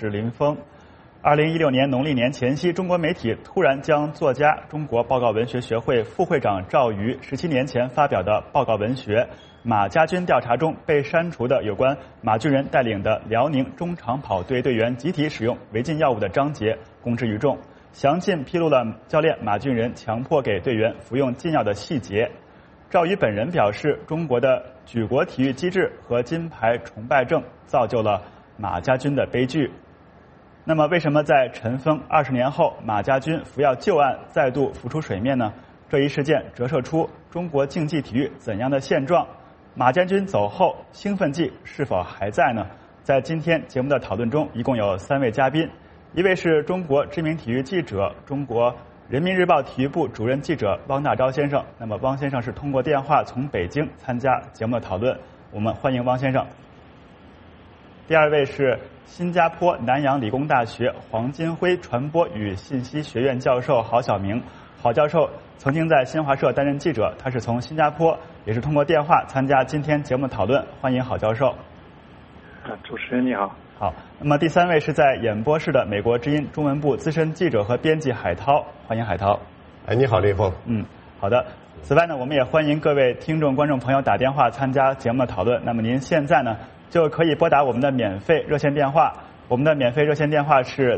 是林峰。2016年农历年前夕，中国媒体突然将作家、中国报告文学学会副会长赵瑜17年前发表的报告文学《马家军调查》中被删除的有关马俊仁带领的辽宁中长跑队队员集体使用违禁药物的章节公之于众，详尽披露了教练马俊仁强迫给队员服用禁药的细节。赵瑜本人表示，中国的举国体育机制和金牌崇拜症造就了马家军的悲剧。那么为什么在尘封20年后，马家军服药旧案再度浮出水面呢？这一事件折射出中国竞技体育怎样的现状？马家军走后，兴奋剂是否还在呢？在今天节目的讨论中，一共有3位嘉宾，一位是中国知名体育记者、中国人民日报体育部主任记者汪大钊先生。那么汪先生是通过电话从北京参加节目的讨论，我们欢迎汪先生。第2位是新加坡南洋理工大学黄金辉传播与信息学院教授郝晓明。郝教授曾经在新华社担任记者，他是从新加坡，也是通过电话参加今天节目讨论。欢迎郝教授。 主持人你好。 好，那么第3位是在演播室的美国之音中文部资深记者和编辑海涛。欢迎海涛。 你好，林峰。 好的。此外呢，我们也欢迎各位听众、观众朋友打电话参加节目的讨论。那么您现在呢，就可以拨打我们的免费热线电话，我们的免费热线电话是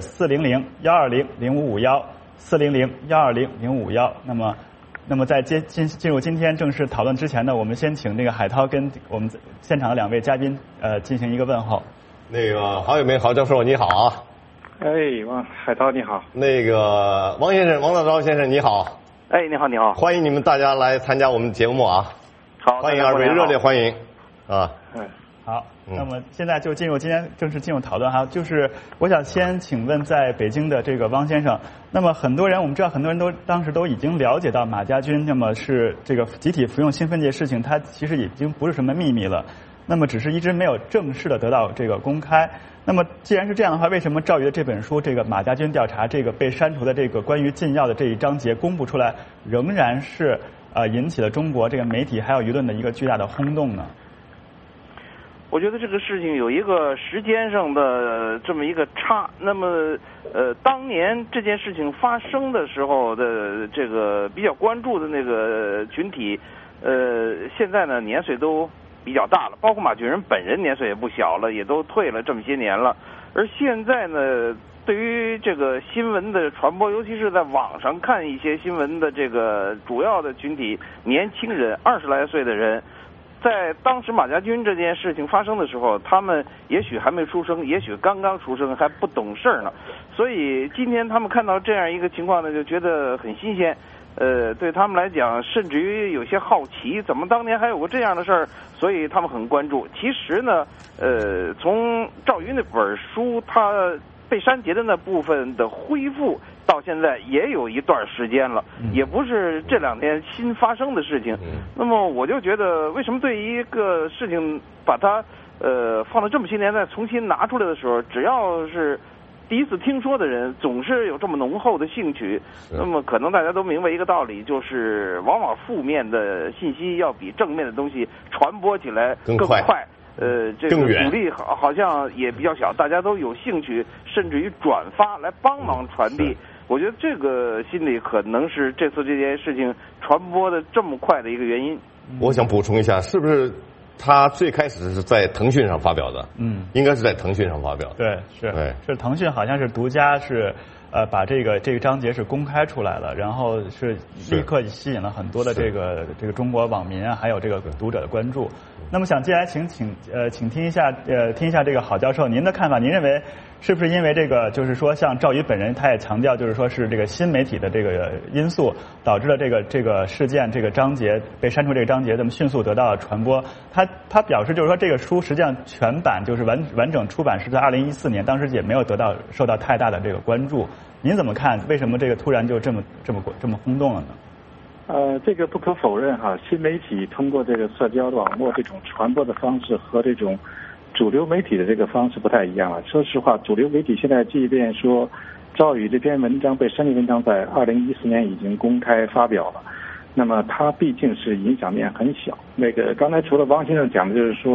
400-120-0551，400-120-0551。那么在进入今天正式讨论之前呢，我们先请这个海涛跟我们现场的2位嘉宾进行一个问候。 郝友明郝教授你好啊。 海涛你好。 汪先生，汪大钊先生你好。 你好你好。 欢迎你们大家来参加我们节目啊。 好， 欢迎2位，热烈欢迎啊。 好，那么现在就今天正式进入讨论哈。就是我想先请问在北京的这个汪先生，那么我们知道很多人都当时都已经了解到马家军那么是这个集体服用兴奋剂的事情，它其实已经不是什么秘密了，那么只是一直没有正式的得到这个公开。那么既然是这样的话，为什么赵瑜的这本书这个马家军调查这个被删除的这个关于禁药的这一章节公布出来，仍然是引起了中国这个媒体还有舆论的一个巨大的轰动呢？ 我觉得这个事情有一个时间上的这么一个差。那么当年这件事情发生的时候的这个比较关注的那个群体，现在呢年岁都比较大了，包括马俊仁本人年岁也不小了，也都退了这么些年了。而现在呢，对于这个新闻的传播，尤其是在网上看一些新闻的这个主要的群体，年轻人20来岁的人，在当时马家军这件事情发生的时候，他们也许还没出生，也许刚刚出生，还不懂事呢。所以今天他们看到这样一个情况呢，就觉得很新鲜。对他们来讲，甚至于有些好奇，怎么当年还有过这样的事儿？所以他们很关注。其实呢，从赵瑜那本书他被删节的那部分的恢复，到现在也有一段时间了，也不是这2天新发生的事情。那么我就觉得，为什么对于一个事情把它放了这么些年再重新拿出来的时候，只要是第一次听说的人，总是有这么浓厚的兴趣。那么可能大家都明白一个道理，就是往往负面的信息要比正面的东西传播起来更快。这个阻力好像也比较小，大家都有兴趣，甚至于转发来帮忙传递。我觉得这个心理可能是这次这件事情传播的这么快的一个原因。 我想补充一下，是不是他最开始是在腾讯上发表的？应该是在腾讯上发表的。 对，是腾讯好像是独家把这个章节是公开出来了，然后是立刻吸引了很多的这个中国网民啊，还有这个读者的关注。那么想接下来请听一下这个郝教授您的看法，您认为是不是因为这个就是说像赵瑜本人他也强调就是说是这个新媒体的这个因素导致了这个事件这个章节被删除这个章节这么迅速得到了传播。他表示就是说这个书实际上全版就是完整出版是在2014年，当时也没有受到太大的这个关注。您怎么看？为什么这个突然就这么轰动了呢？ 这个不可否认哈，新媒体通过这个社交网络这种传播的方式和这种主流媒体的这个方式不太一样了。说实话，主流媒体现在即便说赵宇这篇文章被删节文章在2014年已经公开发表了，那么它毕竟是影响面很小。刚才除了汪先生讲的就是说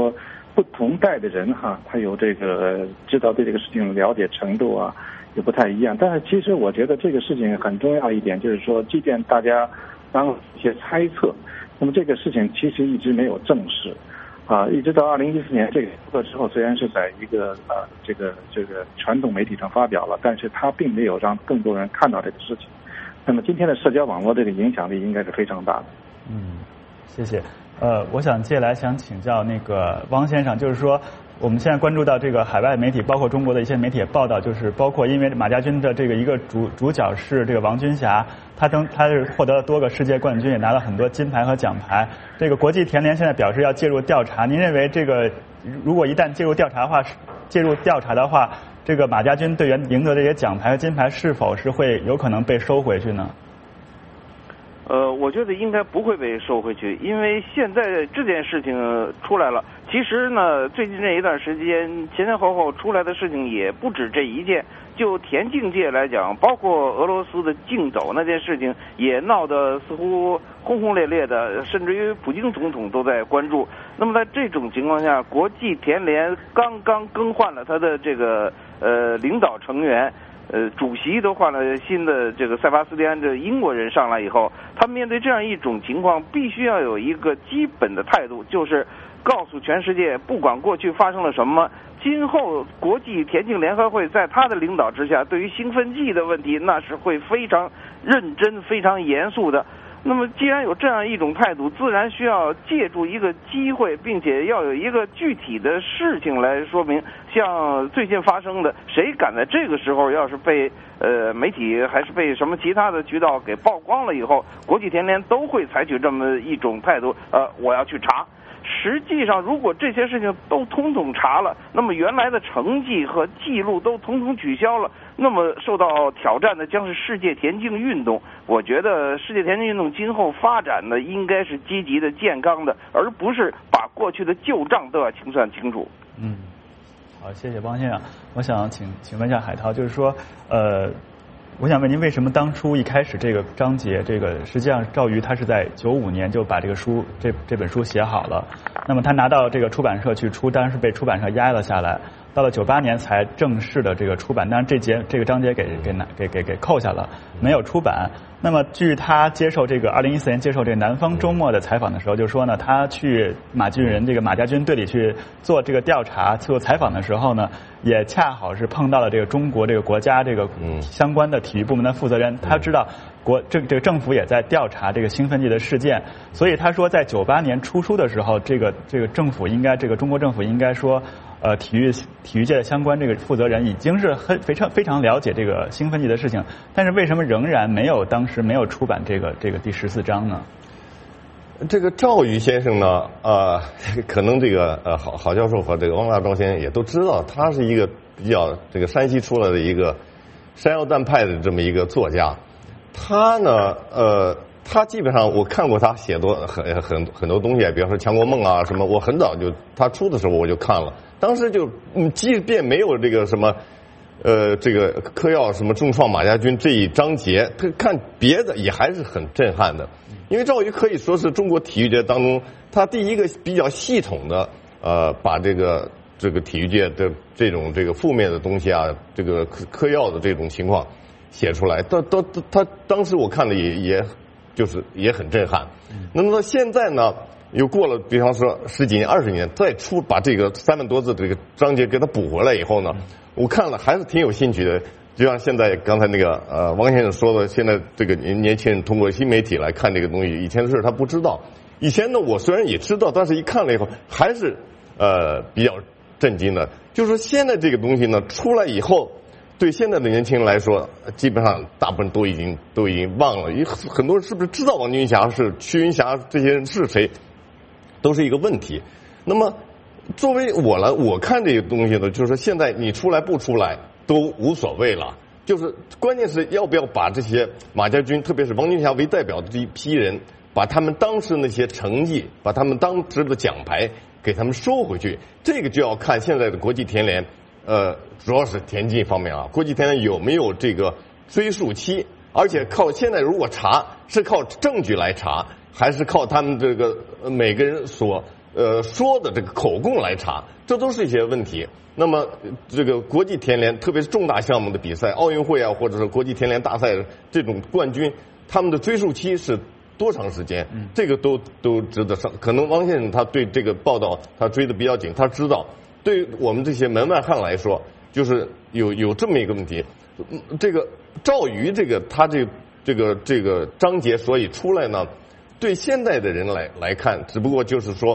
不同代的人哈，他有这个知道对这个事情了解程度啊，也不太一样。但是其实我觉得这个事情很重要一点，就是说，即便大家当一些猜测，那么这个事情其实一直没有证实。一直到2014年这个播之后，虽然是在一个这个传统媒体上发表了，但是它并没有让更多人看到这个事情。那么今天的社交网络这个影响力应该是非常大的。 谢谢。我想接下来想请教那个汪先生，就是说我们现在关注到这个海外媒体，包括中国的一些媒体也报道，就是包括因为马家军的这个一个主角是这个王军霞，他是获得了多个世界冠军，也拿了很多金牌和奖牌。这个国际田联现在表示要介入调查，您认为这个如果一旦介入调查的话，这个马家军队员赢得这些奖牌和金牌是否是会有可能被收回去呢？ 我觉得应该不会被收回去，因为现在这件事情出来了。其实呢，最近这一段时间前后出来的事情也不止这一件。就田径界来讲，包括俄罗斯的竞走那件事情，也闹得似乎轰轰烈烈的，甚至于普京总统都在关注。那么在这种情况下，国际田联刚刚更换了他的这个领导成员。主席都换了新的这个塞巴斯蒂安这英国人上来以后，他面对这样一种情况，必须要有一个基本的态度，就是告诉全世界，不管过去发生了什么，今后国际田径联合会在他的领导之下，对于兴奋剂的问题，那是会非常认真、非常严肃的。那么既然有这样一种态度，自然需要借助一个机会，并且要有一个具体的事情来说明。像最近发生的，谁敢在这个时候要是被媒体还是被什么其他的渠道给曝光了以后，国际田联都会采取这么一种态度，我要去查。实际上，如果这些事情都统统查了，那么原来的成绩和记录都统统取消了，那么受到挑战的将是世界田径运动。我觉得世界田径运动今后发展呢，应该是积极的、健康的，而不是把过去的旧账都要清算清楚。 好，谢谢汪先生。我想请问一下海涛，就是说，我想问您，为什么当初一开始这个章节，这个实际上赵瑜他是在95年就把这个书这本书写好了，那么他拿到这个出版社去出，当然是被出版社压了下来，到了98年才正式的这个出版，当然这个章节给扣下了，没有出版。那么据他接受这个2014年接受这个南方周末的采访的时候，就说呢，他去马家军队里去做这个调查、做采访的时候呢，也恰好是碰到了这个中国这个国家这个相关的体育部门的负责人，他知道这个政府也在调查这个兴奋剂的事件，所以他说在98年出书的时候，这个政府应该中国政府应该说。体育界的相关这个负责人已经是非常了解这个兴奋剂的事情，但是为什么仍然当时没有出版这个第14章呢？ 这个赵瑜先生呢，可能这个郝教授和这个汪大钊先生也都知道，他是一个比较这个山西出来的一个山药蛋派的这么一个作家。他呢，他基本上我看过他写很多东西，比方说《强国梦》啊什么，我很早就他出的时候我就看了。当时就即便没有这个什么这个嗑药什么重创马家军这一章节，他看别的也还是很震撼的。因为赵瑜可以说是中国体育界当中他第一个比较系统的把这个体育界的这个负面的东西啊，这个嗑药的这种情况写出来。他当时我看了也很震撼。那么现在呢？又过了，比方说10几年、20年，再把这个3万多字这个章节给它补回来以后呢，我看了还是挺有兴趣的。就像现在刚才那个汪先生说的，现在这个年轻人通过新媒体来看这个东西，以前的事他不知道。以前呢，我虽然也知道，但是一看了以后还是比较震惊的。就是说现在这个东西呢出来以后，对现在的年轻人来说，基本上大部分都已经忘了，很多人是不是知道王军霞是屈云霞这些人是谁？都是一个问题。那么作为我看这个东西呢，就是说现在你出来不出来都无所谓了，就是关键是要不要把这些马家军，特别是王军霞为代表的这一批人，把他们当时那些成绩，把他们当时的奖牌给他们收回去。这个就要看现在的国际田联，主要是田径方面啊，国际田联有没有这个追溯期，而且现在如果查是靠证据来查。还是靠他们这个每个人所说的这个口供来查，这都是一些问题。那么这个国际田联，特别是重大项目的比赛，奥运会啊，或者是国际田联大赛这种冠军，他们的追溯期是多长时间？这个都值得上。可能汪先生他对这个报道他追得比较紧，他知道。对于我们这些门外汉来说，就是有这么一个问题。这个赵瑜他这个章节所以出来呢，对现在的人来看，只不过就是说，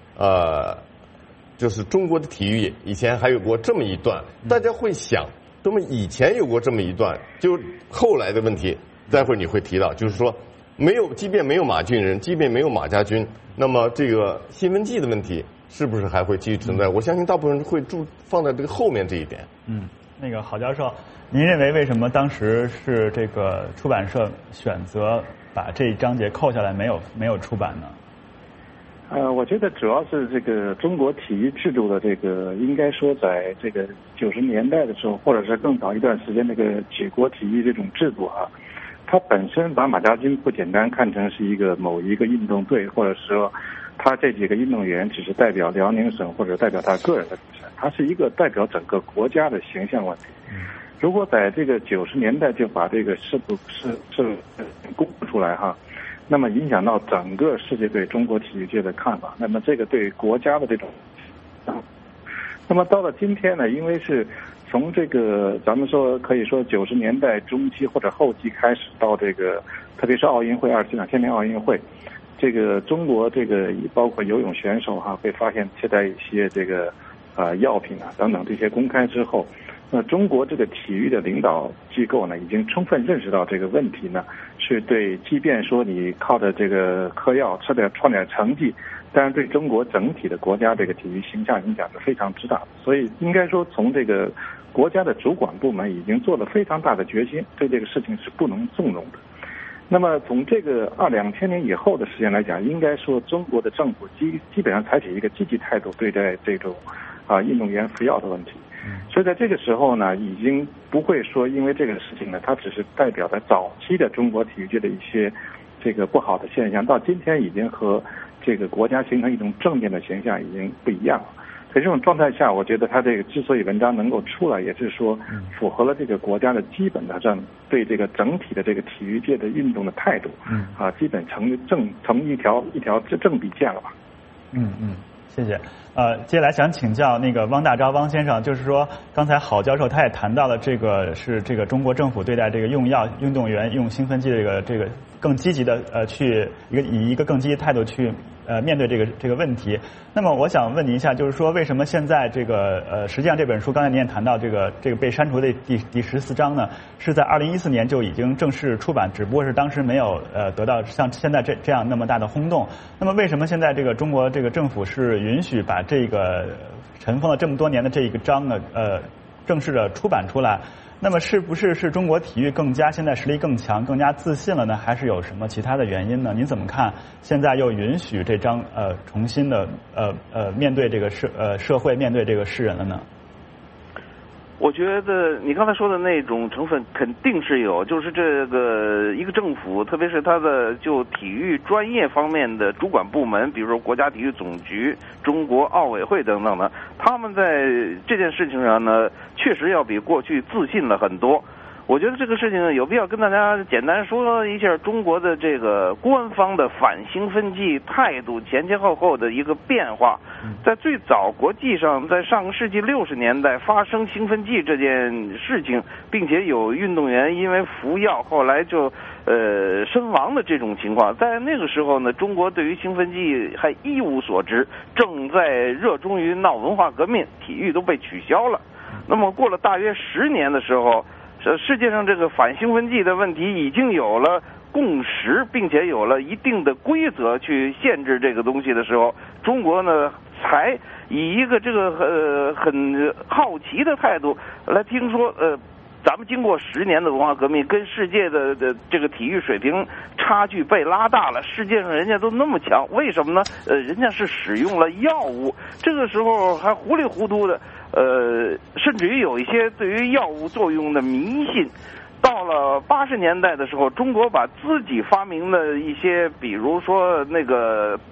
就是中国的体育以前还有过这么一段，大家会想，那么以前有过这么一段，就后来的问题，待会儿你会提到，就是说即便没有马俊仁，即便没有马家军，那么这个兴奋剂的问题是不是还会继续存在？我相信大部分人会放在这个后面这一点。 那个郝教授，您认为为什么当时是这个出版社选择把这一章节扣下来，没有出版呢？ 我觉得主要是这个中国体育制度的这个，应该说在这个90年代的时候，或者是更早一段时间，那个举国体育这种制度啊，它本身把马家军不简单看成是某一个运动队，或者说他这几个运动员只是代表辽宁省或者代表他个人的比赛，它是一个代表整个国家的形象问题。如果在这个90年代就把这个是公布出来哈，那么影响到整个世界对中国体育界的看法，那么这个对国家的这种，那么到了今天呢，因为是从这个咱们说可以说90年代中期或者后期开始到这个，特别是奥运会2000年奥运会，这个中国这个包括游泳选手哈被发现携带一些这个药品啊等等这些公开之后，那中国这个体育的领导机构呢，已经充分认识到这个问题呢，是对，即便说你靠着这个嗑药创点成绩，但是对中国整体的国家这个体育形象影响是非常之大的。所以应该说，从这个国家的主管部门已经做了非常大的决心，对这个事情是不能纵容的。那么从这个2000年以后的时间来讲，应该说中国的政府基本上采取一个积极态度对待这种运动员服药的问题。所以在这个时候呢，已经不会说因为这个事情呢，它只是代表了早期的中国体育界的一些这个不好的现象，到今天已经和这个国家形成一种正面的形象已经不一样了。在这种状态下，我觉得他这个之所以文章能够出来，也是说符合了这个国家的基本的对这个整体的这个体育界的运动的态度，基本成一条正比线了吧。 谢谢。接下来想请教那个汪大钊汪先生，就是说刚才郝教授他也谈到了这个是这个中国政府对待这个用药运动员用兴奋剂的这个更积极的以一个更积极态度去面对这个问题。那么我想问您一下，就是说为什么现在这个实际上这本书刚才您也谈到这个被删除的第14章呢，是在2014年就已经正式出版，只不过是当时没有得到像现在这样那么大的轰动。那么为什么现在这个中国这个政府是允许把这个尘封了这么多年的这一个章呢正式的出版出来？那么是不是中国体育现在实力更强更加自信了呢，还是有什么其他的原因呢？您怎么看现在又允许这章重新的面对这个社会面对这个世人了呢？ 我觉得你刚才说的那种成分肯定是有，就是这个一个政府，特别是它的就体育专业方面的主管部门，比如说国家体育总局、中国奥委会等等的，他们在这件事情上呢，确实要比过去自信了很多。我觉得这个事情有必要跟大家简单说一下中国的这个官方的反兴奋剂态度前后的一个变化。在最早国际上，在上个世纪60年代发生兴奋剂这件事情，并且有运动员因为服药后来就身亡的这种情况，在那个时候呢，中国对于兴奋剂还一无所知，正在热衷于闹文化革命，体育都被取消了。那么过了大约10年的时候，世界上这个反兴奋剂的问题已经有了共识，并且有了一定的规则去限制这个东西的时候，中国呢才以一个这个很好奇的态度来听说咱们经过10年的文化革命，跟世界的这个体育水平差距被拉大了，世界上人家都那么强，为什么呢？人家是使用了药物，这个时候还糊里糊涂的，甚至于有一些对于药物作用的迷信。到了80年代的时候，中国把自己发明的一些，比如说那个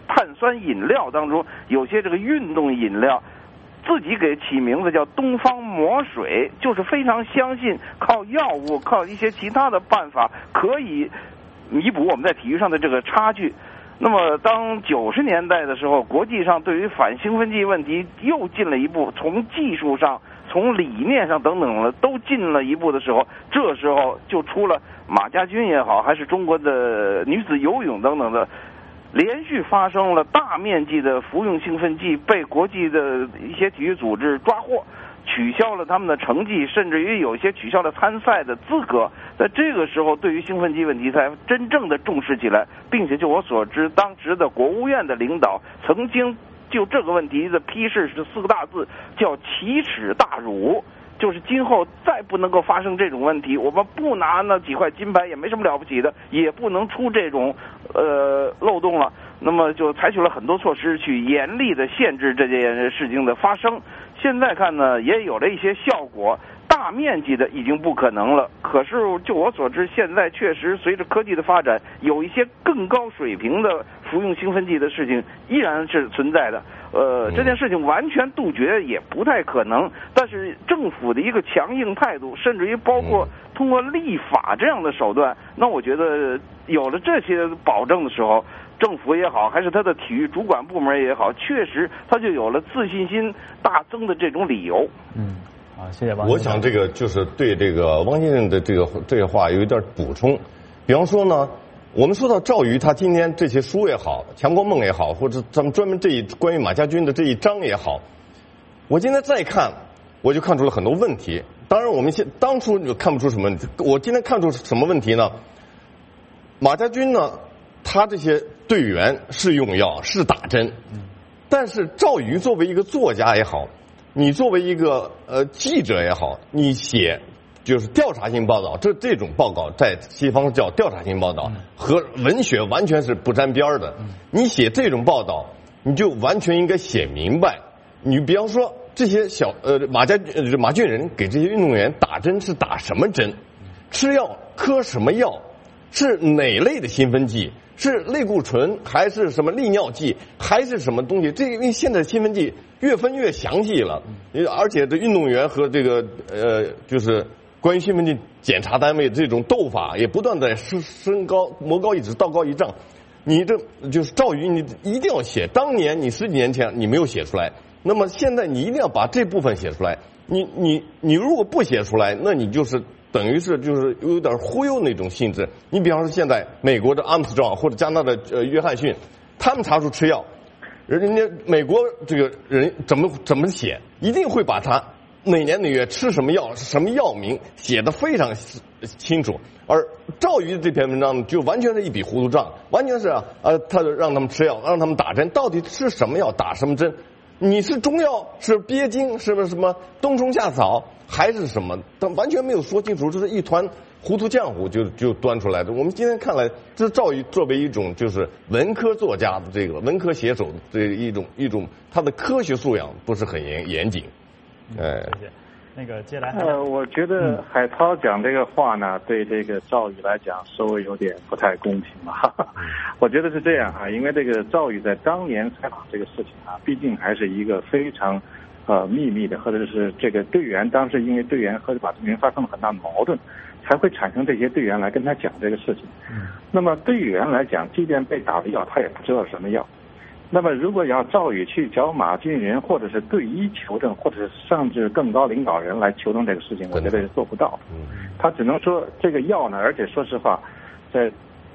碳酸饮料当中，有些这个运动饮料，自己给起名字叫东方魔水，就是非常相信靠药物、靠一些其他的办法可以弥补我们在体育上的这个差距。那么当90年代的时候，国际上对于反兴奋剂问题又进了一步，从技术上、从理念上等等的都进了一步的时候，这时候就出了马家军也好，还是中国的女子游泳等等的，连续发生了大面积的服用兴奋剂被国际的一些体育组织抓获，取消了他们的成绩，甚至于有些取消了参赛的资格。在这个时候，对于兴奋剂问题才真正的重视起来，并且就我所知，当时的国务院的领导曾经就这个问题的批示是4个大字，叫奇耻大辱。就是今后再不能够发生这种问题，我们不拿那几块金牌也没什么了不起的，也不能出这种漏洞了。那么就采取了很多措施去严厉的限制这件事情的发生。现在看呢，也有了一些效果，大面积的已经不可能了。可是就我所知，现在确实随着科技的发展，有一些更高水平的服用兴奋剂的事情依然是存在的。这件事情完全杜绝也不太可能，但是政府的一个强硬态度，甚至于包括通过立法这样的手段，那我觉得有了这些保证的时候，政府也好，还是他的体育主管部门也好，确实他就有了自信心大增的这种理由。 好，谢谢王先生。 我想这个就是对这个汪先生的这个话有一点补充。比方说呢，我们说到赵瑜他今天这些书也好，强国梦也好，或者咱们专门关于马家军的这一章也好，我今天再看，我就看出了很多问题。当然我们当初就看不出什么问题，我今天看出什么问题呢？马家军呢，他这些队员是用药是打针，但是赵瑜作为一个作家也好，你作为一个记者也好，你写就是调查性报道，这种报告在西方叫调查性报道，和文学完全是不沾边的。你写这种报道，你就完全应该写明白。你比方说这些马俊仁给这些运动员打针是打什么针，吃药磕什么药，是哪类的兴奋剂，是类固醇还是什么利尿剂还是什么东西？这个因为现在兴奋剂越分越详细了，而且这运动员和这个就是关于兴奋剂检查单位这种斗法也不断在升高，魔高一尺道高一丈。你这就是赵瑜，你一定要写。当年你10几年前你没有写出来，那么现在你一定要把这部分写出来。你如果不写出来，那你就是等于是就是有点忽悠那种性质。你比方说现在美国的阿姆斯壮或者加拿大的约翰逊，他们查出吃药，人家美国这个人怎么写，一定会把他哪年哪月吃什么药什么药名写得非常清楚。而赵瑜这篇文章就完全是一笔糊涂账，完全是他让他们吃药，让他们打针，到底吃什么药打什么针？你是中药是鳖精是不是什么冬虫夏草还是什么？但完全没有说清楚，这是一团糊涂浆糊就端出来的。我们今天看来，这是赵瑜作为一种就是文科作家的这个文科写手的这一种他的科学素养不是很严谨。 谢谢。那个接下来我觉得海涛讲这个话呢，对这个赵瑜来讲稍微有点不太公平吧。我觉得是这样因为这个赵瑜在当年采访这个事情毕竟还是一个非常秘密的，或者是这个队员当时因为队员和马俊仁发生了很大矛盾，才会产生这些队员来跟他讲这个事情。那么队员来讲，即便被打了药，他也不知道什么药。那么如果要赵瑜去找马俊仁或者是队医求证，或者是甚至更高领导人来求证这个事情，我觉得是做不到的。他只能说这个药呢，而且说实话，在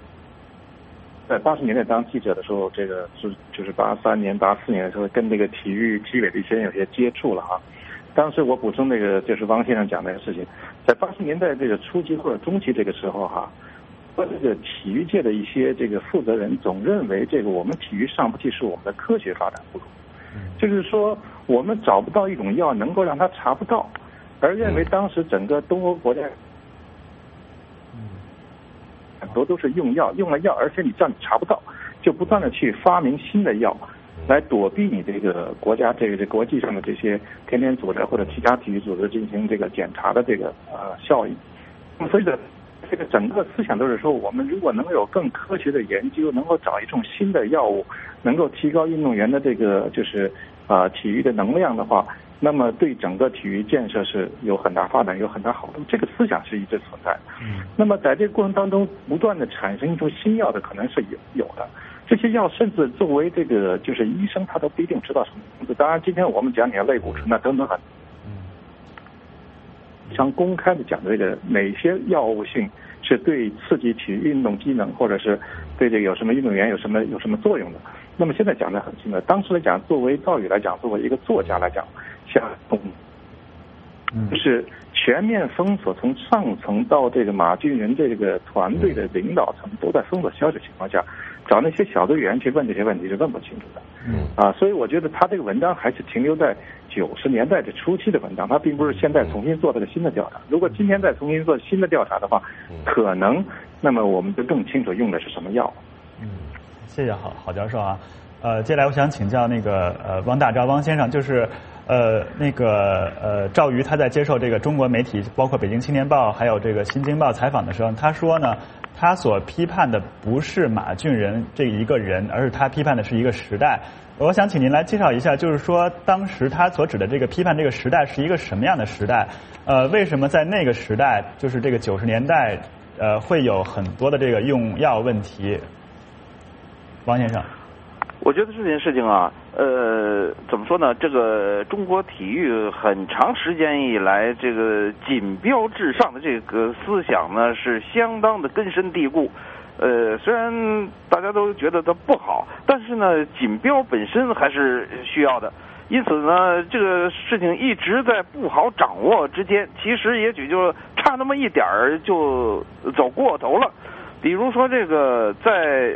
80年代当记者的时候，这个就是83年、84年的时候，跟这个体育纪委的一些人有些接触了当时我补充那个就是汪先生讲那个事情，在80年代这个初期或者中期这个时候这个体育界的一些这个负责人总认为这个我们体育上不去是我们的科学发展不足，就是说我们找不到一种药能够让他查不到，而认为当时整个东欧国家很多都是用了药，而且你这样你查不到，就不断的去发明新的药来躲避你这个国家这个国际上的这些田联组织或者其他体育组织进行这个检查的这个效应。所以这个整个思想都是说，我们如果能有更科学的研究，能够找一种新的药物，能够提高运动员的这个就是体育的能量的话，那么对整个体育建设是有很大发展，有很大好处。这个思想是一直存在的。那么在这个过程当中，不断的产生出新药的可能是有的。这些药甚至作为这个就是医生，他都不一定知道什么名字。当然，今天我们讲你的类固醇那等等很。像公开的讲这个哪些药物性是对刺激体育运动机能，或者是对这个有什么运动员有什么作用的。那么现在讲的很清楚，当时来讲，作为赵宇来讲，作为一个作家来讲，像就是全面封锁，从上层到这个马俊仁这个团队的领导层都在封锁消息的情况下，找那些小队员去问这些问题是问不清楚的。所以我觉得他这个文章还是停留在90年代的初期的文章，他并不是现在重新做这个新的调查。如果今天再重新做新的调查的话，可能那么我们就更清楚用的是什么药。 谢谢郝教授啊。接下来我想请教那个汪大钊汪先生，就是赵瑜他在接受这个中国媒体，包括北京青年报还有这个新京报采访的时候，他说呢，他所批判的不是马俊仁这一个人，而是他批判的是一个时代。我想请您来介绍一下，就是说当时他所指的这个批判这个时代是一个什么样的时代？为什么在那个时代，就是这个90年代，会有很多的这个用药问题？汪先生。 我觉得这件事情啊，怎么说呢？这个中国体育很长时间以来，这个锦标至上的这个思想呢，是相当的根深蒂固。虽然大家都觉得它不好，但是呢，锦标本身还是需要的。因此呢，这个事情一直在不好掌握之间，其实也许就差那么一点儿就走过头了。比如说这个在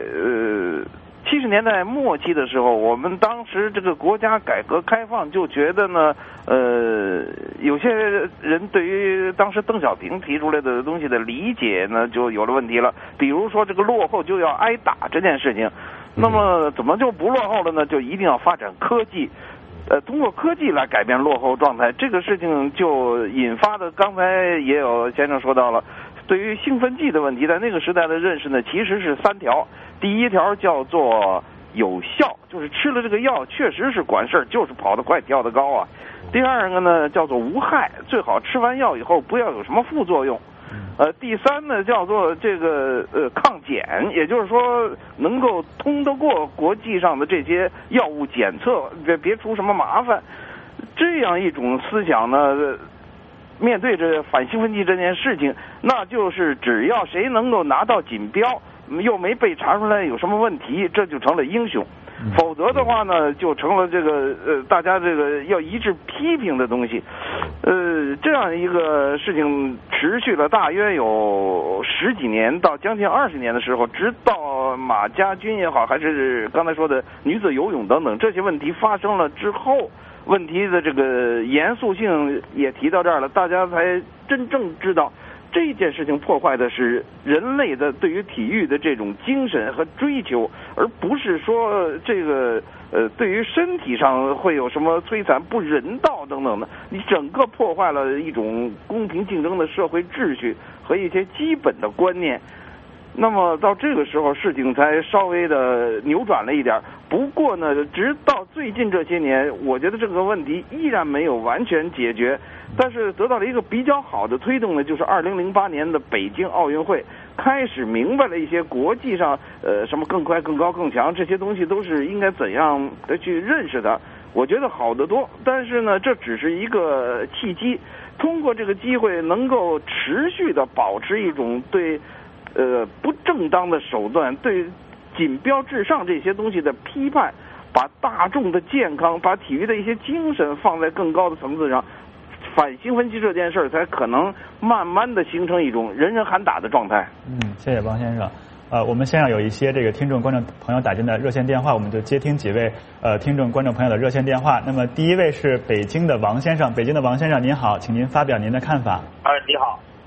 70年代末期的时候，我们当时这个国家改革开放就觉得呢，有些人对于当时邓小平提出来的东西的理解呢，就有了问题了。比如说这个落后就要挨打这件事情，那么怎么就不落后了呢？就一定要发展科技，通过科技来改变落后状态。这个事情就引发的，刚才也有先生说到了，对于兴奋剂的问题，在那个时代的认识呢，其实是3条。第一条叫做有效，就是吃了这个药确实是管事儿，就是跑得快跳得高啊。第二个呢叫做无害，最好吃完药以后不要有什么副作用。第三呢叫做这个抗检，也就是说能够通得过国际上的这些药物检测，别出什么麻烦。这样一种思想呢，面对着反兴奋剂这件事情，那就是只要谁能够拿到锦标，又没被查出来有什么问题，这就成了英雄。否则的话呢，就成了这个大家这个要一致批评的东西。这样一个事情持续了大约有10几年到将近20年的时候，直到马家军也好，还是刚才说的女子游泳等等这些问题发生了之后，问题的这个严肃性也提到这儿了，大家才真正知道这件事情破坏的是人类的对于体育的这种精神和追求，而不是说这个对于身体上会有什么摧残、不人道等等的。你整个破坏了一种公平竞争的社会秩序和一些基本的观念。那么到这个时候，事情才稍微的扭转了一点。不过呢，直到最近这些年，我觉得这个问题依然没有完全解决。但是得到了一个比较好的推动呢，就是2008年的北京奥运会，开始明白了一些国际上什么更快、更高、更强这些东西都是应该怎样的去认识的。我觉得好得多。但是呢，这只是一个契机，通过这个机会能够持续的保持一种对不正当的手段，对锦标至上这些东西的批判，把大众的健康、把体育的一些精神放在更高的层次上，反兴奋剂这件事才可能慢慢的形成一种人人喊打的状态。 谢谢汪先生。我们现在有一些这个听众观众朋友打进的热线电话，我们就接听几位听众观众朋友的热线电话。那么第一位是北京的王先生，北京的王先生您好，请您发表您的看法。 你好。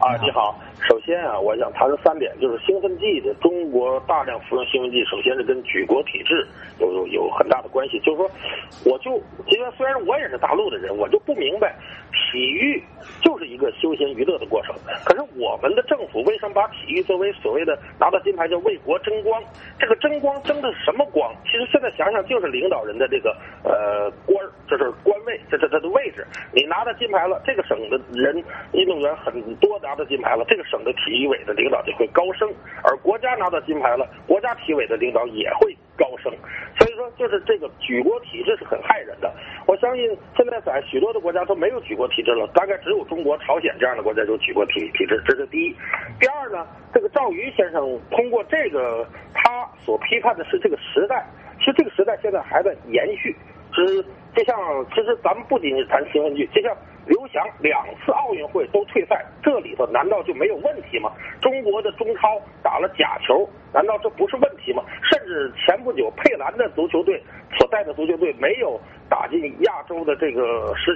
你好。首先啊，我想谈3点，就是兴奋剂的中国大量服用兴奋剂，首先是跟举国体制有很大的关系。就是说，虽然我也是大陆的人，我就不明白，体育就是一个休闲娱乐的过程，可是我们的政府为什么把体育作为所谓的拿到金牌叫为国争光？这个争光争的是什么光？其实现在想想，就是领导人的这个官，这是官位，这是他的位置。你拿到金牌了，这个省的运动员很多拿到金牌了，这个省的体育委的领导就会高升，而国家拿到金牌了，国家体委的领导也会高升。所以说，就是这个举国体制是很害人的。我相信现在在许多的国家都没有举国体制了，大概只有中国、朝鲜这样的国家有举国体制，这是第一。第二呢，这个赵瑜先生通过这个，他所批判的是这个时代，其实这个时代现在还在延续。就像其实咱们不仅是谈兴奋剂，就像刘翔2次奥运会都退赛，这里头难道就没有问题吗？中国的中超打了假球，难道这不是问题吗？甚至前不久佩兰的足球队所带的足球队没有打进亚洲的这个12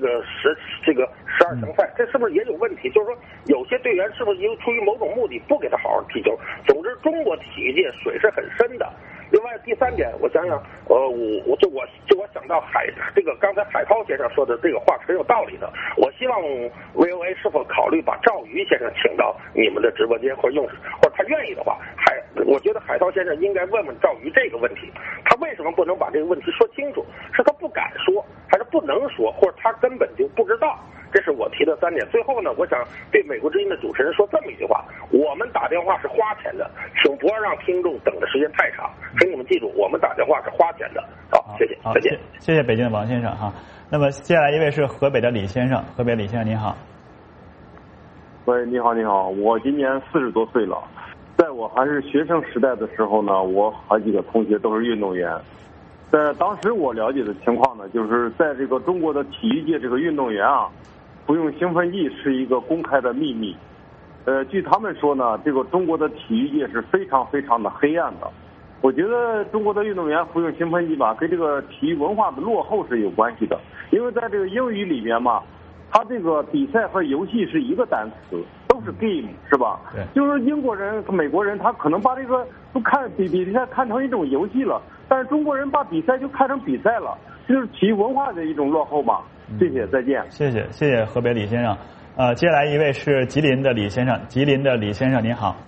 强赛，这是不是也有问题？就是说有些队员是不是出于某种目的不给他好好踢球？总之，中国体育界水是很深的。另外第3点，我想想，我想到刚才海涛先生说的这个话是很有道理的。我希望 VOA 是否考虑把赵瑜先生请到你们的直播间，或者他愿意的话，我觉得海涛先生应该问问赵瑜这个问题，他为什么不能把这个问题说清楚？是他不敢说，还是不能说，或者他根本就不知道？这是我提的3点。最后呢，我想对美国之音的主持人说这么一句话：我们打电话是花钱的，请不要让听众等的时间太长。请你们记住，我们打电话是花钱的。好，谢谢，再见。 谢谢北京的王先生哈。那么接下来一位是河北的李先生，河北李先生您好。 喂，你好，你好，我今年40多岁了。在我还是学生时代的时候呢，我好几个同学都是运动员。在当时我了解的情况呢，就是在这个中国的体育界，这个运动员啊，服用兴奋剂是一个公开的秘密。据他们说呢，这个中国的体育界是非常非常的黑暗的。我觉得中国的运动员服用兴奋剂吧，跟这个体育文化的落后是有关系的。因为在这个英语里面嘛，它这个比赛和游戏是一个单词，都是 game， 是吧？对。就是英国人、美国人，他可能把这个都看比赛看成一种游戏了，但是中国人把比赛就看成比赛了，就是体育文化的一种落后吧。谢谢，再见。 谢谢河北李先生。接下来一位是吉林的李先生，吉林的李先生您好。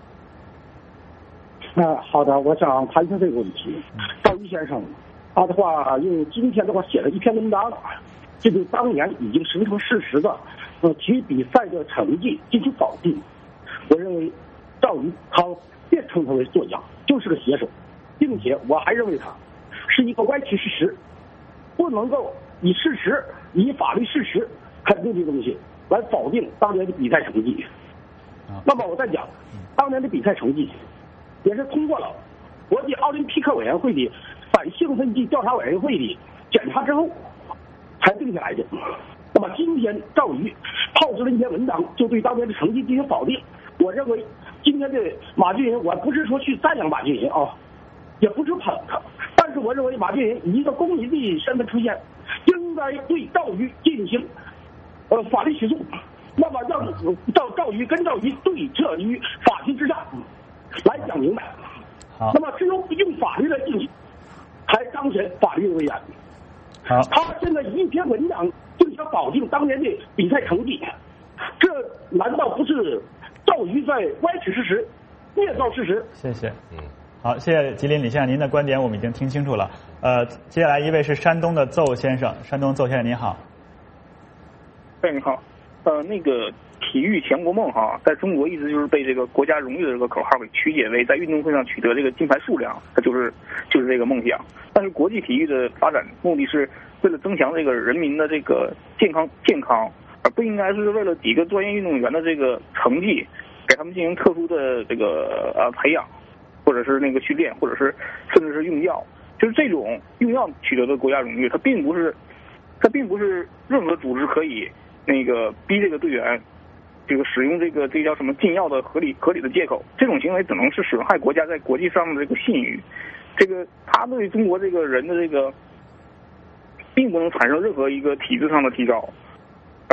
好的，我想谈一下这个问题。赵瑜先生，他的话用今天的话写了一篇文章，这对当年已经形成事实的体育比赛的成绩进行否定。我认为赵瑜他别称他为作家，就是个写手，并且我还认为他是一个歪曲事实，不能够以法律事实肯定这个东西来否定当年的比赛成绩。那么我再讲，当年的比赛成绩也是通过了国际奥林匹克委员会的反兴奋剂调查委员会的检查之后才定下来的。那么今天赵瑜炮制了一篇文章，就对当年的成绩进行否定。我认为今天的马俊仁，我不是说去赞扬马俊仁啊，也不是捧他，但是我认为马俊仁以一个公民的身份出现，应该对赵瑜进行法律起诉，那么让赵瑜跟赵瑜对峙于法庭之上来讲明白。好，那么只有用法律来进行，才彰显法律的威严。 好， 他现在一篇文章就想保定当年的比赛成绩，这难道不是赵瑜在歪曲事实、捏造事实？ 谢谢。好，谢谢吉林李先生，您的观点我们已经听清楚了。接下来一位是山东的邹先生，山东邹先生您好。 你好。那个体育强国梦哈，在中国一直就是被这个国家荣誉的这个口号给曲解为在运动会上取得这个金牌数量，它就是这个梦想。但是国际体育的发展目的是为了增强这个人民的这个健康，而不应该是为了几个专业运动员的这个成绩，给他们进行特殊的这个培养，或者是那个训练，或者是甚至是用药。就是这种用药取得的国家荣誉，它并不是任何组织可以那个逼这个队员这个使用这叫什么禁药的合理的借口。这种行为只能是损害国家在国际上的这个信誉，这个他对中国这个人的这个并不能产生任何一个体制上的提高。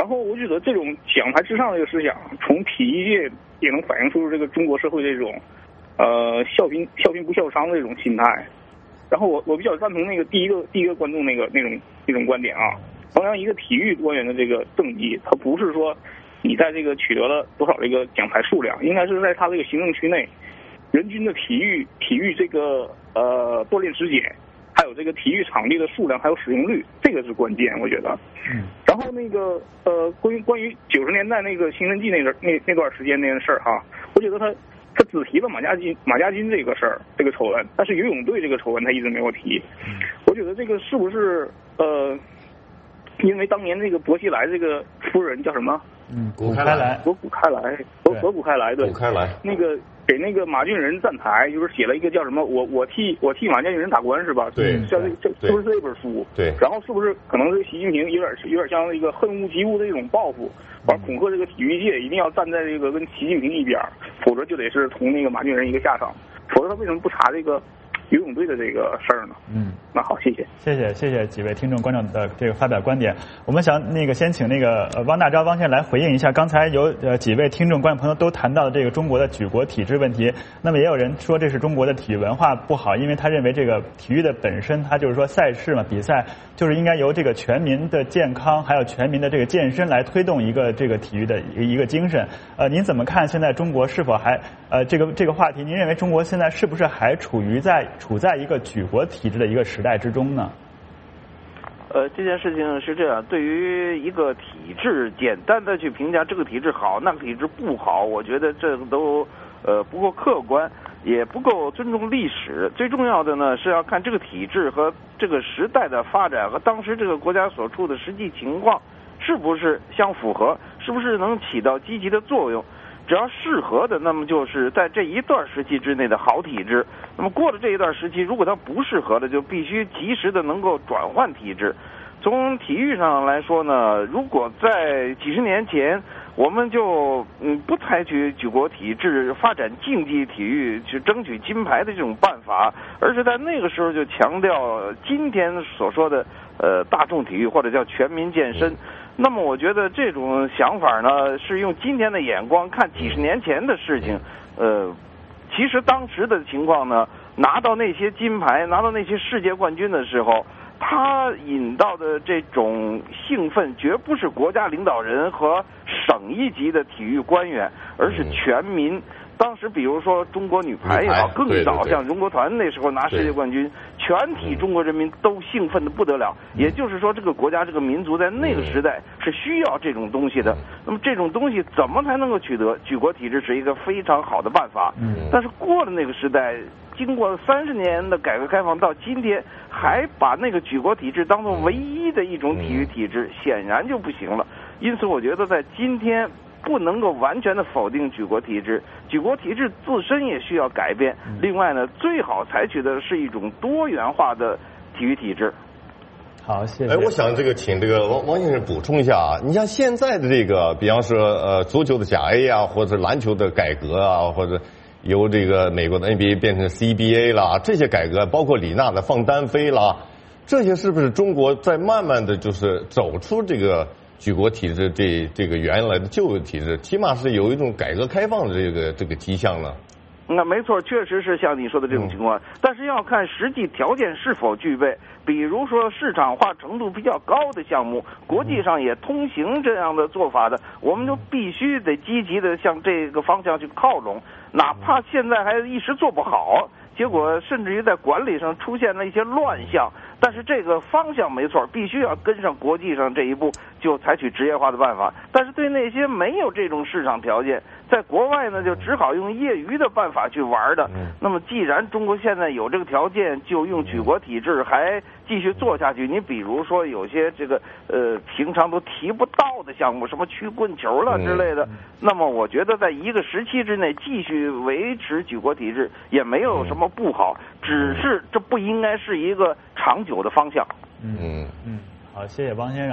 然后我觉得这种奖牌至上的这个思想，从体育界也能反映出这个中国社会这种笑贫不笑娼的这种心态。然后我比较赞同那个第一个观众那种观点啊。同样一个体育官员的这个政绩，他不是说你在这个取得了多少这个奖牌数量，应该是在他这个行政区内人均的体育这个锻炼时间，还有这个体育场地的数量还有使用率，这个是关键，我觉得。然后那个关于90年代那个兴奋剂那段时间那个事儿哈，我觉得他只提了马家军这个事儿这个丑闻，但是游泳队这个丑闻他一直没有提。我觉得这个是不是因为当年那个薄熙来这个夫人叫什么？ 谷开来， 何谷开来，对， 谷开来， 那个给那个马俊仁站台，就是写了一个叫什么我替马家俊仁打官是吧？ 对， 这是不是这本书？ 对， 然后是不是可能是习近平有点像那个恨恶及物的这种报复，完恐吓这个体育界一定要站在这个跟习近平一边，否则就得是同那个马俊仁一个下场，否则他为什么不查这个游泳队的这个事儿呢？那好，谢谢几位听众观众的这个发表观点。我们想先请那个汪大钊汪先生来回应一下刚才有几位听众观众朋友都谈到的这个中国的举国体制问题。那么也有人说这是中国的体育文化不好，因为他认为这个体育的本身它就是说赛事嘛，比赛就是应该由这个全民的健康还有全民的这个健身来推动一个这个体育的一个精神。您怎么看现在中国是否还这个话题？您认为中国现在是不是还处在一个举国体制的一个时代之中呢？ 这件事情是这样，对于一个体制简单的去评价这个体制好那个体制不好，我觉得这都不够客观，也不够尊重历史。最重要的呢是要看这个体制和这个时代的发展和当时这个国家所处的实际情况是不是相符合，是不是能起到积极的作用。只要适合的，那么就是在这一段时期之内的好体制。那么过了这一段时期，如果它不适合的，就必须及时的能够转换体制。从体育上来说呢，如果在几十年前我们就不采取举国体制发展竞技体育去争取金牌的这种办法，而是在那个时候就强调今天所说的大众体育或者叫全民健身。那么我觉得这种想法呢，是用今天的眼光看几十年前的事情。其实当时的情况呢，拿到那些金牌，拿到那些世界冠军的时候，他引到的这种兴奋，绝不是国家领导人和省一级的体育官员，而是全民。当时比如说中国女排也好，更早像中国团那时候拿世界冠军，全体中国人民都兴奋的不得了。也就是说，这个国家这个民族在那个时代是需要这种东西的。那么这种东西怎么才能够取得？举国体制是一个非常好的办法。但是过了那个时代，经过30年的改革开放到今天，还把那个举国体制当作唯一的一种体育体制，显然就不行了。因此我觉得在今天不能够完全的否定举国体制，举国体制自身也需要改变。另外呢，最好采取的是一种多元化的体育体制。 好，谢谢。 我想请这个汪先生补充一下啊，你像现在的这个，比方说足球的甲 A 啊，或者篮球的改革啊，或者由这个美国的 NBA 变成 CBA 啦，这些改革，包括李娜的放单飞啦，这些是不是中国在慢慢的就是走出这个举国体制这个原来的旧体制，起码是有一种改革开放的这个迹象呢？ 那没错，确实是像你说的这种情况，但是要看实际条件是否具备。比如说市场化程度比较高的项目，国际上也通行这样的做法的，我们就必须得积极的向这个方向去靠拢，哪怕现在还一时做不好，结果甚至于在管理上出现了一些乱象，但是这个方向没错，必须要跟上国际上这一步，就采取职业化的办法。但是对那些没有这种市场条件，在国外呢就只好用业余的办法去玩的。那么既然中国现在有这个条件，就用举国体制还继续做下去。你比如说有些这个平常都提不到的项目，什么曲棍球了之类的，那么我觉得在一个时期之内继续维持举国体制也没有什么不好，只是这不应该是一个长久的方向。 好，谢谢汪先生。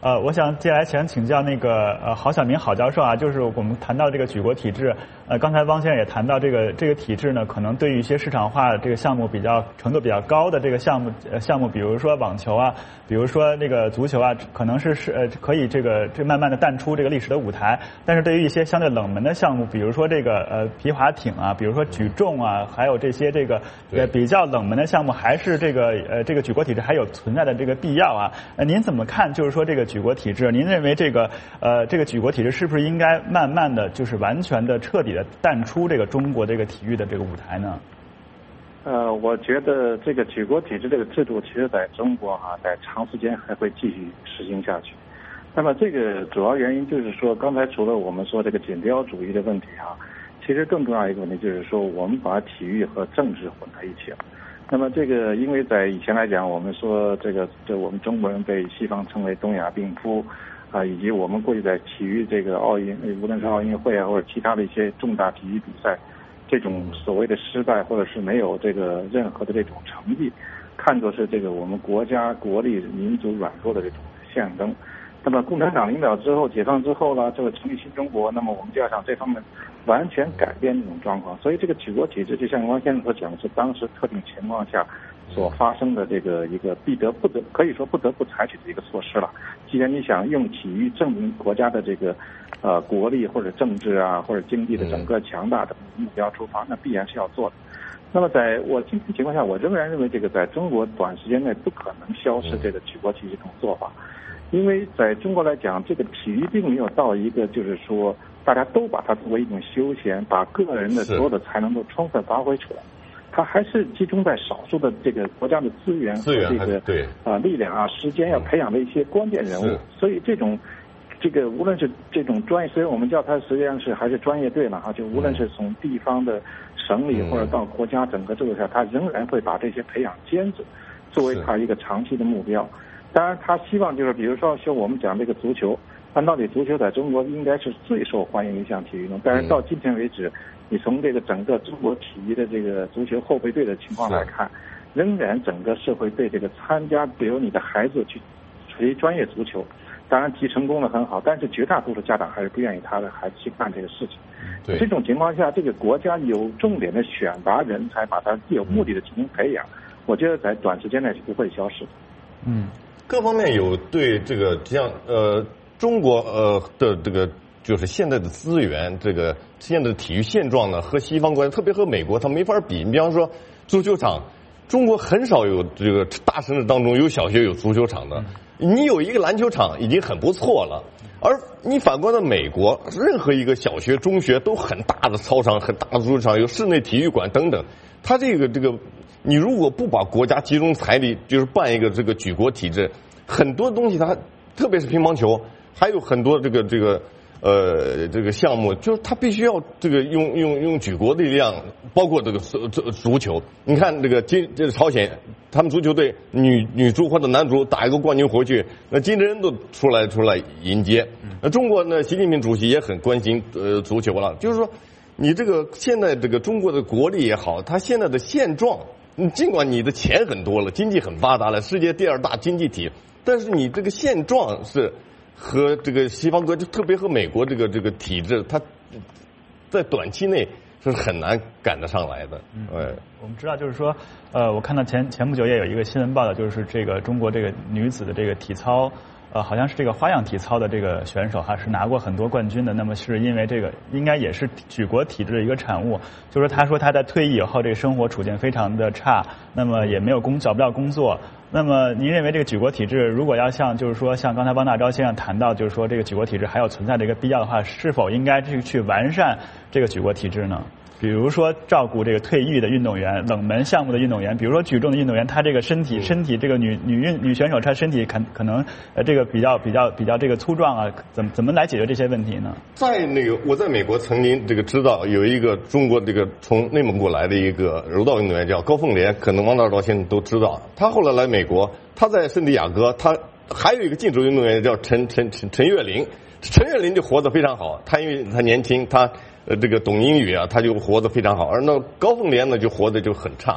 我想接下来想请教那个郝晓明郝教授啊，就是我们谈到这个举国体制，刚才汪先生也谈到这个体制呢，可能对于一些市场化这个项目程度比较高的这个项目，比如说网球啊，比如说那个足球啊，可能是可以这慢慢的淡出这个历史的舞台。但是对于一些相对冷门的项目，比如说这个皮划艇啊，比如说举重啊，还有这些这个比较冷门的项目，还是这个举国体制还有存在的这个必要啊。您怎么看？就是说这个举国体制，您认为这个举国体制是不是应该慢慢的就是完全的彻底的淡出这个中国这个体育的这个舞台呢？ 我觉得这个举国体制这个制度，其实在中国在长时间还会继续实行下去。那么这个主要原因就是说，刚才除了我们说这个锦标主义的问题其实更重要一个问题就是说，我们把体育和政治混在一起了。那么这个，因为在以前来讲，我们说我们中国人被西方称为东亚病夫以及我们过去在体育这个奥运，无论是奥运会或者其他的一些重大体育比赛，这种所谓的失败或者是没有这个任何的这种成绩，看作是这个我们国家国力民族软弱的这种象征。那么共产党领导之后，解放之后呢，这个成立新中国，那么我们就要想这方面完全改变这种状况。所以这个举国体制，就像汪先生所讲的，是当时特定情况下所发生的这个一个可以说不得不采取的一个措施了。既然你想用体育证明国家的这个国力或者政治或者经济的整个强大的目标出发，那必然是要做的。那么在我今天情况下，我仍然认为这个在中国短时间内不可能消失这个举国体制这种做法。因为在中国来讲，这个体育并没有到一个就是说大家都把它作为一种休闲，把个人的所有的才能都充分发挥出来，它还是集中在少数的这个国家的资源和这个力量时间要培养的一些关键人物。所以这个无论是这种专业，虽然我们叫它实际上是还是专业队了就无论是从地方的省里或者到国家整个制度下，它仍然会把这些培养尖子作为它一个长期的目标。当然他希望就是比如说我们讲这个足球，按道理足球在中国应该是最受欢迎的一项体育运动，但是到今天为止，你从这个整个中国体育的这个足球后备队的情况来看，仍然整个社会对这个参加比如你的孩子去学专业足球，当然其成功的很好，但是绝大多数家长还是不愿意他的孩子去干这个事情。对这种情况下，这个国家有重点的选拔人才，把它有目的的进行培养，我觉得在短时间内是不会消失的。 各方面有对这个像中国的这个就是现在的资源，这个现在的体育现状呢，和西方国家，特别和美国，它没法比。你比方说足球场，中国很少有这个大城市当中有小学有足球场的，你有一个篮球场已经很不错了。而你反观到美国，任何一个小学、中学都很大的操场、很大的足球场，有室内体育馆等等。它这个你如果不把国家集中财力，就是办一个这个举国体制，很多东西它，特别是乒乓球，还有很多这个项目，就是它必须要这个用举国的力量，包括这个足球。你看这个朝鲜，他们足球队女足或者男足打一个冠军回去，那金正恩都出来迎接。那中国呢，习近平主席也很关心足球了，就是说你这个现在这个中国的国力也好，它现在的现状，尽管你的钱很多了，经济很发达了，世界第2大经济体，但是你这个现状是和这个西方国家，特别和美国这个体制，它在短期内是很难赶得上来的。 我们知道，就是说，我看到前不久也有一个新闻报道，就是这个中国这个女子的这个体操。好像是这个花样体操的这个选手是拿过很多冠军的。那么是因为这个应该也是举国体制的一个产物。就是他说他在退役以后，这个生活处境非常的差，那么也没有找不到工作。那么您认为这个举国体制如果要像刚才汪大钊先生谈到，就是说这个举国体制还有存在的一个必要的话，是否应该去完善这个举国体制呢？比如说照顾这个退役的运动员、冷门项目的运动员，比如说举重的运动员，他这个身体这个女选手，她身体可能这个比较这个粗壮怎么来解决这些问题呢？ 我在美国曾经这个知道有一个中国这个从内蒙古来的一个柔道运动员叫高凤莲，可能汪大钊先生都知道。他后来来美国，他在圣地亚哥，他还有一个竞逐运动员叫陈岳霖，陈岳霖就活得非常好，他因为他年轻，他这个懂英语他就活得非常好，而那高凤莲呢就活得就很差。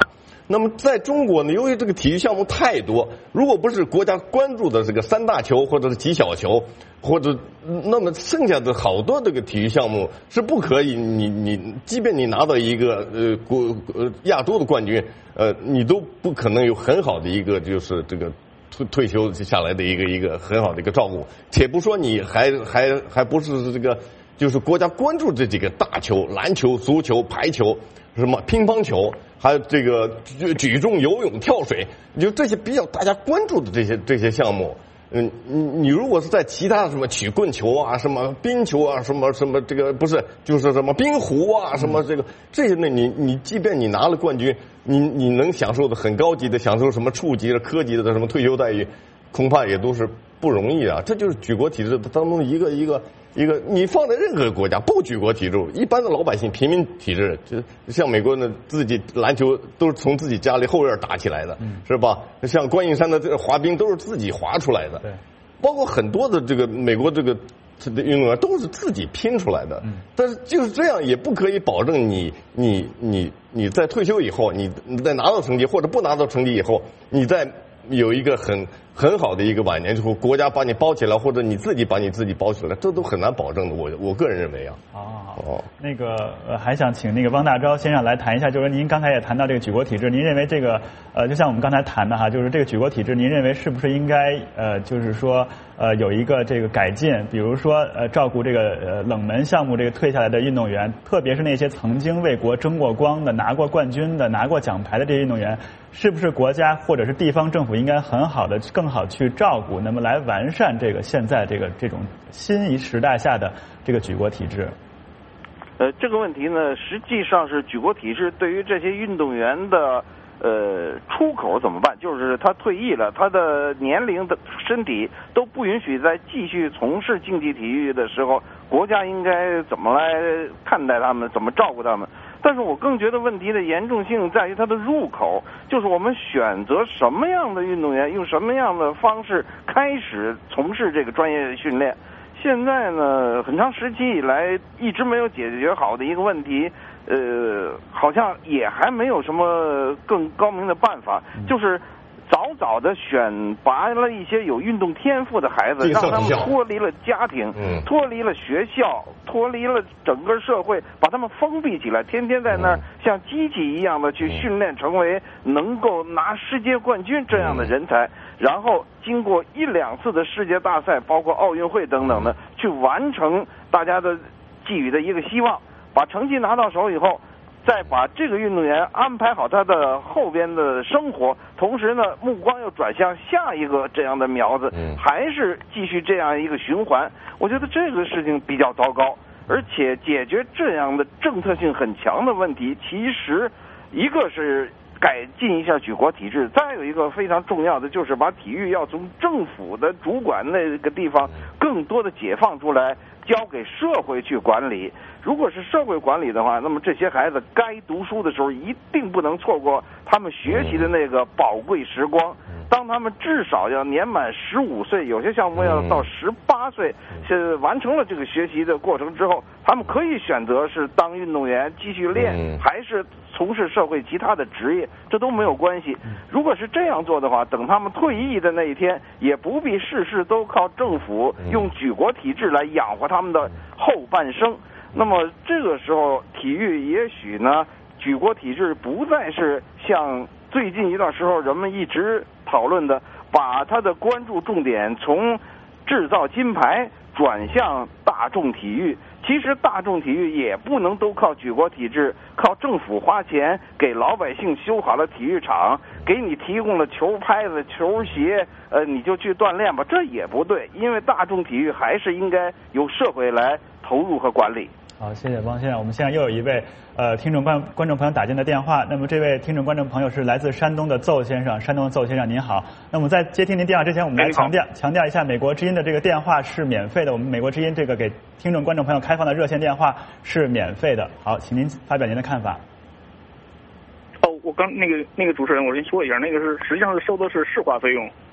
那么在中国呢，由于这个体育项目太多，如果不是国家关注的这个3大球或者是几小球，或者那么剩下的好多这个体育项目是不可以，你即便你拿到一个亚洲的冠军，你都不可能有很好的一个就是这个退休下来的一个很好的一个照顾，且不说你还不是这个就是国家关注这几个大球，篮球、足球、排球、什么乒乓球，还有这个举重、游泳、跳水，就这些比较大家关注的这些项目。你如果是在其他的什么曲棍球啊、什么冰球啊、什么这个不是就是什么冰壶啊、什么这些呢，你即便你拿了冠军，你能享受的很高级的享受什么处级的、科级的什么退休待遇，恐怕也都是不容易啊。这就是举国体制当中一个，你放在任何国家不举国体制，一般的老百姓平民体制，就像美国呢，自己篮球都是从自己家里后院打起来的，是吧？像观音山的这滑冰都是自己滑出来的， 对， 包括很多的这个美国这个运动员都是自己拼出来的。但是就是这样，也不可以保证你在退休以后，你在拿到成绩或者不拿到成绩以后，你在有一个很好的一个晚年之后，国家把你包起来，或者你自己把你自己包起来，这都很难保证的。我个人认为啊。 那个还想请那个汪大钊先生来谈一下，就是您刚才也谈到这个举国体制，您认为这个就像我们刚才谈的哈，就是这个举国体制，您认为是不是应该就是说有一个这个改进，比如说照顾这个冷门项目这个退下来的运动员，特别是那些曾经为国争过光的、拿过冠军的、拿过奖牌的这些运动员，是不是国家或者是地方政府应该很好的、更好去照顾，那么来完善这个现在这种新一时代下的这个举国体制？ 这个问题呢，实际上是举国体制对于这些运动员的出口怎么办？就是他退役了，他的年龄的身体都不允许再继续从事竞技体育的时候，国家应该怎么来看待他们，怎么照顾他们？但是我更觉得问题的严重性在于它的入口，就是我们选择什么样的运动员，用什么样的方式开始从事这个专业训练。现在呢，很长时期以来一直没有解决好的一个问题，好像也还没有什么更高明的办法，就是早的选拔了一些有运动天赋的孩子，让他们脱离了家庭，脱离了学校，脱离了整个社会，把他们封闭起来，天天在那儿像机器一样的去训练，成为能够拿世界冠军这样的人才。然后经过1、2次的世界大赛，包括奥运会等等的，去完成大家的寄予的一个希望，把成绩拿到手以后，再把这个运动员安排好他的后边的生活，同时呢，目光又转向下一个这样的苗子，还是继续这样一个循环。我觉得这个事情比较糟糕，而且解决这样的政策性很强的问题，其实一个是改进一下举国体制，再有一个非常重要的就是把体育要从政府的主管那个地方更多的解放出来，交给社会去管理。如果是社会管理的话，那么这些孩子该读书的时候一定不能错过他们学习的那个宝贵时光。当他们至少要年满15岁，有些项目要到18岁，是完成了这个学习的过程之后，他们可以选择是当运动员继续练，还是从事社会其他的职业，这都没有关系。如果是这样做的话，等他们退役的那一天，也不必事事都靠政府用举国体制来养活他们的后半生。那么这个时候，体育也许呢，举国体制不再是像最近一段时候人们一直讨论的，把它的关注重点从制造金牌转向大众体育。其实大众体育也不能都靠举国体制，靠政府花钱给老百姓修好了体育场，给你提供了球拍子、球鞋，你就去锻炼吧，这也不对，因为大众体育还是应该由社会来投入和管理。 好，谢谢汪先生。我们现在又有一位听众观众朋友打进的电话，那么这位听众观众朋友是来自山东的邹先生。山东的邹先生您好。那么在接听您电话之前，我们来强调一下，美国之音的这个电话是免费的，我们美国之音这个给听众观众朋友开放的热线电话是免费的。好，请您发表您的看法。 我刚那个主持人，我先说一下，那个是实际上是收的是市话费用，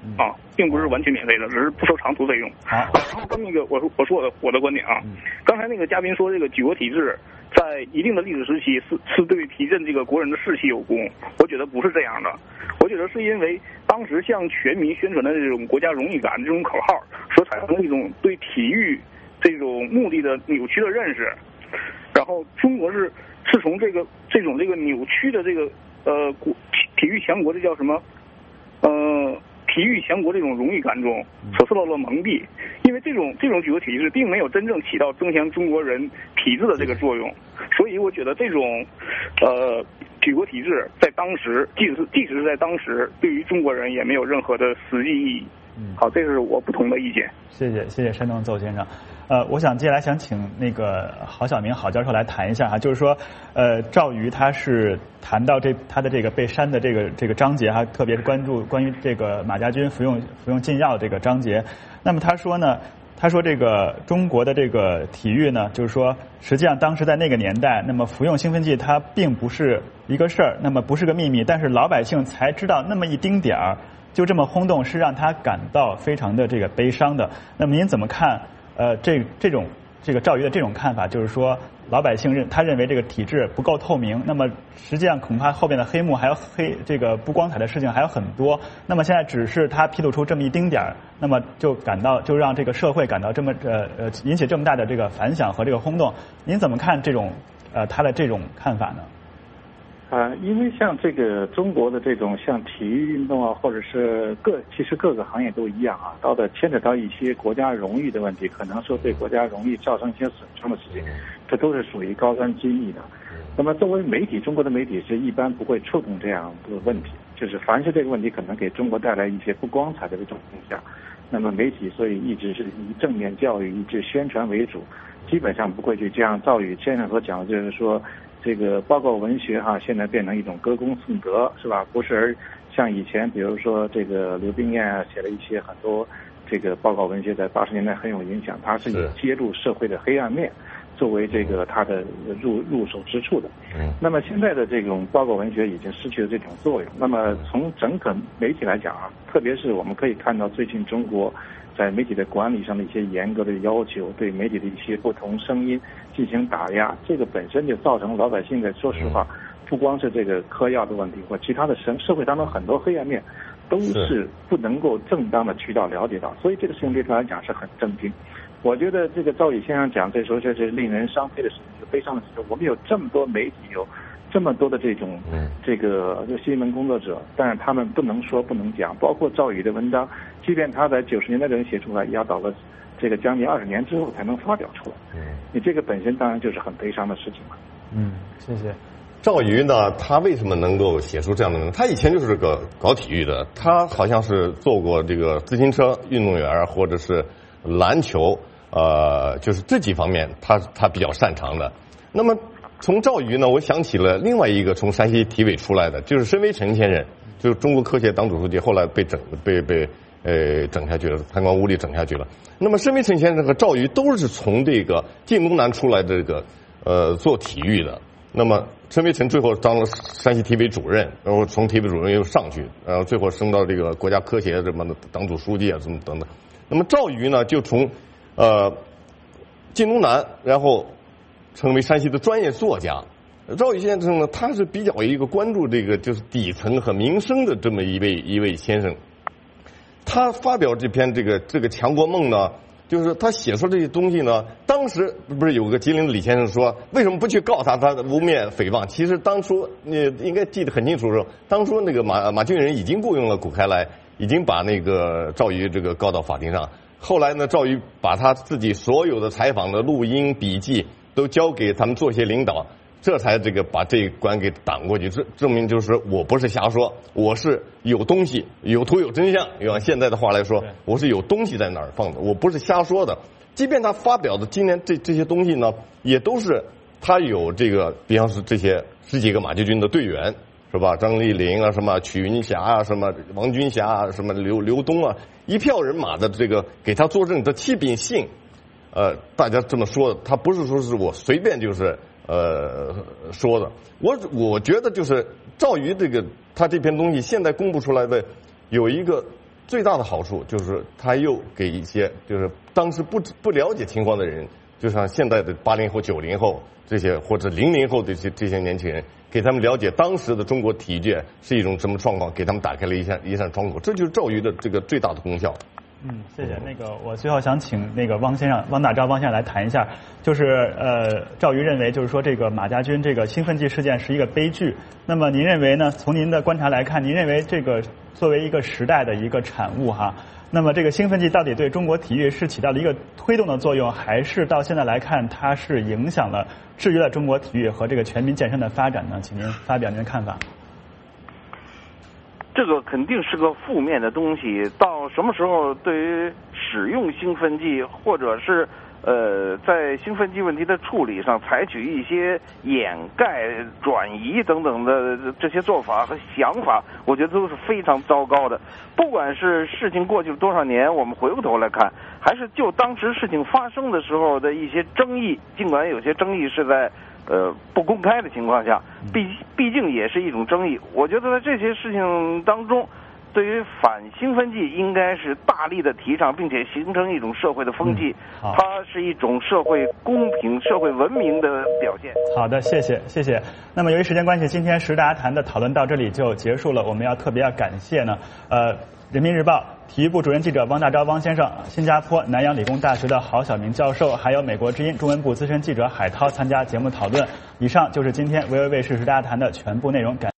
啊，并不是完全免费的，只是不收长途费用。 好， 跟那个我说我的观点啊，刚才那个嘉宾说这个举国体制在一定的历史时期是对提振这个国人的士气有功，我觉得不是这样的，我觉得是因为当时向全民宣传的这种国家荣誉感这种口号所产生的一种对体育这种目的的扭曲的认识，然后中国是从这种扭曲的这个体育强国，这叫什么体育强国这种荣誉感中所受到了蒙蔽，因为这种举国体制并没有真正起到增强中国人体制的这个作用，所以我觉得这种举国体制在当时，即使是在当时，对于中国人也没有任何的实际意义。好，这是我不同的意见。谢谢山东邹先生。我想接下来想请那个郝晓明郝教授来谈一下哈，就是说，赵瑜他是谈到他的这个被删的这个章节哈，特别是关注关于这个马家军服用禁药这个章节。那么他说这个中国的这个体育呢，就是说实际上当时在那个年代，那么服用兴奋剂它并不是一个事儿，那么不是个秘密，但是老百姓才知道那么一丁点儿，就这么轰动，是让他感到非常的这个悲伤的。那么您怎么看？这个赵瑜的这种看法，就是说老百姓他认为这个体制不够透明，那么实际上恐怕后边的黑幕还有这个不光彩的事情还有很多。那么现在只是他披露出这么一丁点儿，那么就让这个社会感到这么引起这么大的这个反响和这个轰动。您怎么看他的这种看法呢？ 因为像这个中国的这种像体育运动啊，或者是其实各个行业都一样啊，牵扯到一些国家荣誉的问题，可能说对国家荣誉造成一些损伤的事情，这都是属于高端机密的。那么作为媒体，中国的媒体是一般不会触动这样的问题，就是凡是这个问题可能给中国带来一些不光彩的这种影响，那么媒体所以一直是以正面教育、以致宣传为主，基本上不会去这样赵宇先生所讲的，就是说。这个报告文学哈，现在变成一种歌功颂德，是吧？不是像以前，比如说这个刘冰燕啊，写了一些很多这个报告文学，在80年代很有影响。它是以揭露社会的黑暗面作为这个它的入手之处的。那么现在的这种报告文学已经失去了这种作用。那么从整个媒体来讲啊，特别是我们可以看到最近中国在媒体的管理上的一些严格的要求，对媒体的一些不同声音进行打压，这个本身就造成老百姓的，说实话，不光是这个嗑药的问题，或其他的社会当中很多黑暗面，都是不能够正当的渠道了解到，所以这个事情对他来讲是很震惊。我觉得这个赵宇先生讲，这时候这是令人伤悲的事情，是悲伤的事情。我们有这么多媒体，有这么多的这种这个新闻工作者，但是他们不能说不能讲，包括赵宇的文章，即便他在90年代的人写出来，也要到了这个将近20年之后才能发表出来。你这个本身当然就是很悲伤的事情嘛。 谢谢。 赵瑜呢，他为什么能够写出这样的文章？他以前就是个搞体育的，他好像是做过这个自行车运动员或者是篮球，就是这几方面他比较擅长的。那么从赵瑜呢，我想起了另外一个从山西体委出来的，就是申维成先生，就是中国科协党主书记，后来被整下去了，贪官污吏整下去了。那么申维成先生和赵瑜都是从这个晋东南出来的这个做体育的。那么申维成最后当了山西体委主任，然后从体委主任又上去，然后最后升到这个国家科协什么的党组书记啊什么等等。那么赵瑜呢，就从晋东南，然后成为山西的专业作家。赵宇先生呢，他是比较一个关注这个就是底层和民生的这么一位先生。他发表这篇这个强国梦呢，就是他写出这些东西呢，当时不是有个吉林的李先生说，为什么不去告他的污蔑诽谤？其实当初你应该记得很清楚，说当初那个马俊仁已经雇佣了谷开来，已经把那个赵瑜这个告到法庭上。后来呢，赵瑜把他自己所有的采访的录音笔记都交给他们作协领导，这才这个把这一关给挡过去。这证明就是我不是瞎说，我是有东西，有图有真相。用现在的话来说，我是有东西在哪儿放的，我不是瞎说的。即便他发表的今年这些东西呢，也都是他有这个，比方说这些10几个马家军的队员，是吧？张丽玲啊，什么曲云霞啊，什么王军霞啊，什么刘东啊，一票人马的这个给他作证的启禀信，大家这么说的，他不是说是我随便就是说的。我觉得就是赵瑜这个他这篇东西现在公布出来的有一个最大的好处就是他又给一些就是当时不了解情况的人，就像现在的80后、90后这些或者00后的这些年轻人，给他们了解当时的中国体育界是一种什么状况，给他们打开了一扇窗口，这就是赵瑜的这个最大的功效。 谢谢。我最后想请汪大钊汪先生来谈一下，就是赵瑜认为就是说这个马家军这个兴奋剂事件是一个悲剧。那么您认为呢？从您的观察来看，您认为这个作为一个时代的一个产物哈，那么这个兴奋剂到底对中国体育是起到了一个推动的作用，还是到现在来看它是影响了、制约了中国体育和这个全民健身的发展呢？请您发表您的看法。 这个肯定是个负面的东西，到什么时候对于使用兴奋剂或者是在兴奋剂问题的处理上采取一些掩盖、转移等等的这些做法和想法，我觉得都是非常糟糕的。不管是事情过去了多少年，我们回过头来看，还是就当时事情发生的时候的一些争议，尽管有些争议是在不公开的情况下，毕竟也是一种争议。我觉得在这些事情当中，对于反兴奋剂应该是大力的提倡，并且形成一种社会的风气，它是一种社会公平、社会文明的表现。 好的，谢谢。那么由于时间关系，今天时大家谈的讨论到这里就结束了。我们特别感谢呢，人民日报体育部主任记者汪大钊汪先生，新加坡南洋理工大学的郝晓明教授，还有美国之音中文部资深记者海涛参加节目讨论。以上就是今天维维卫视时大家谈的全部内容。